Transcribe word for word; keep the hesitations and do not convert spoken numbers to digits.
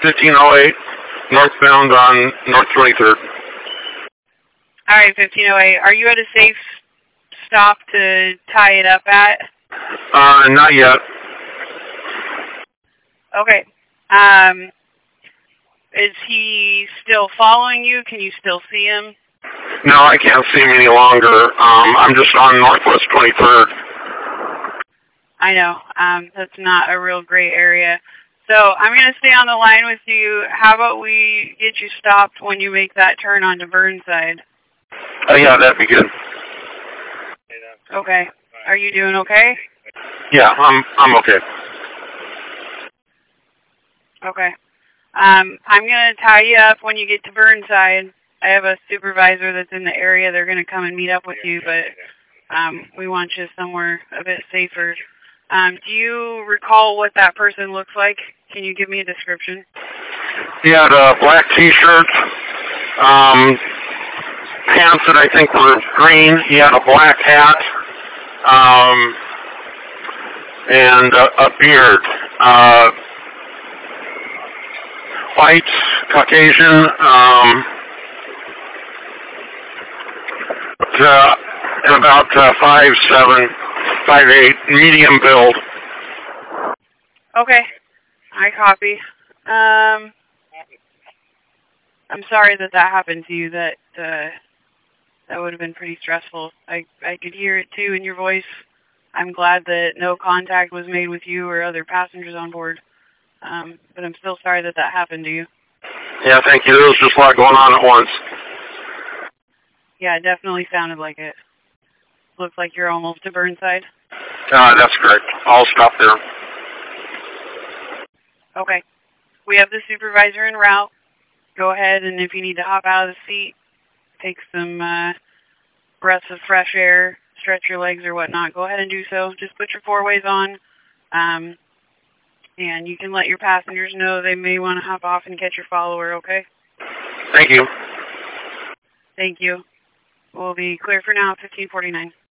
fifteen oh eight, northbound on North twenty-third. All right, fifteen oh eight. Are you at a safe stop to tie it up at? Uh, not yet. Okay. Um, is he still following you? Can you still see him? No, I can't see him any longer. Um, I'm just on Northwest twenty-third. I know. Um, that's not a real great area. So I'm going to stay on the line with you. How about we get you stopped when you make that turn onto Burnside? Uh, yeah, that'd be good. Okay. Are you doing okay? Yeah, I'm I'm okay. Okay. Um, I'm going to tie you up when you get to Burnside. I have a supervisor that's in the area. They're going to come and meet up with you, but um, we want you somewhere a bit safer. Um, do you recall what that person looks like? Can you give me a description? He had a black T-shirt, um, pants that I think were green. He had a black hat, um, and a, a beard. Uh, white, Caucasian, um, uh, about uh, five seven, five eight, medium build. Okay, I copy. Um, I'm sorry that that happened to you. That uh, that would have been pretty stressful. I I could hear it too in your voice. I'm glad that no contact was made with you or other passengers on board. Um, but I'm still sorry that that happened to you. Yeah, thank you. There was just a lot going on at once. Yeah, it definitely sounded like it. Looks like you're almost to Burnside. Uh, that's correct. I'll stop there. Okay. We have the supervisor en route. Go ahead, and if you need to hop out of the seat, take some uh, breaths of fresh air, stretch your legs or whatnot, go ahead and do so. Just put your four-ways on, um, and you can let your passengers know they may want to hop off and catch your follower, okay? Thank you. Thank you. We'll be clear for now at fifteen forty-nine.